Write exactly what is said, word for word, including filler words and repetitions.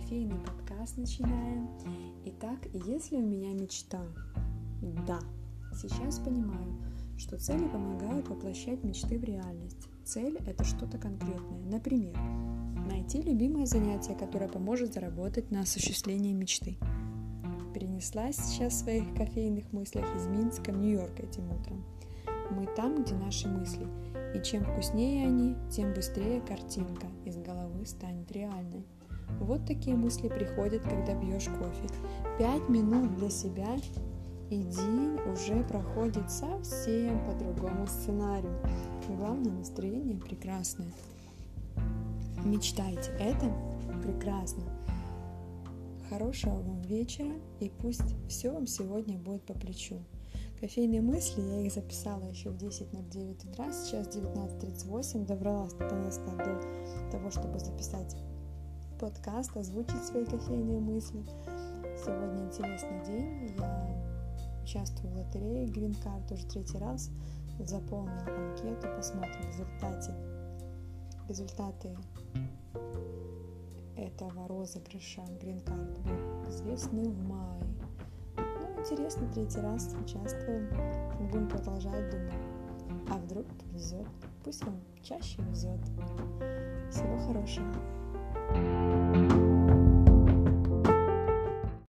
кофейный подкаст начинаем. Итак, если у меня мечта? Да, сейчас понимаю, что цели помогают воплощать мечты в реальность. Цель – это что-то конкретное. Например, найти любимое занятие, которое поможет заработать на осуществление мечты. Перенеслась сейчас в своих кофейных мыслях из Минска в Нью-Йорк этим утром. Мы там, где наши мысли, и чем вкуснее они, тем быстрее картинка из головы станет реальной. Вот такие мысли приходят, когда пьешь кофе. Пять минут для себя, и день уже проходит совсем по другому сценарию. Главное, настроение прекрасное. Мечтайте, это прекрасно. Хорошего вам вечера, и пусть все вам сегодня будет по плечу. Кофейные мысли, я их записала еще в десять ноль девять утра, сейчас девятнадцать тридцать восемь, добралась наконец-то до того, чтобы записать подкаст, озвучить свои кофейные мысли. Сегодня интересный день, я участвую в лотерее Green Card уже третий раз, заполнила анкету, посмотрим в результате, результаты этого розыгрыша Green Card будут известны в мае. Ну, интересно, третий раз участвуем, будем продолжать думать. А вдруг повезет? Пусть вам чаще везет. Всего хорошего.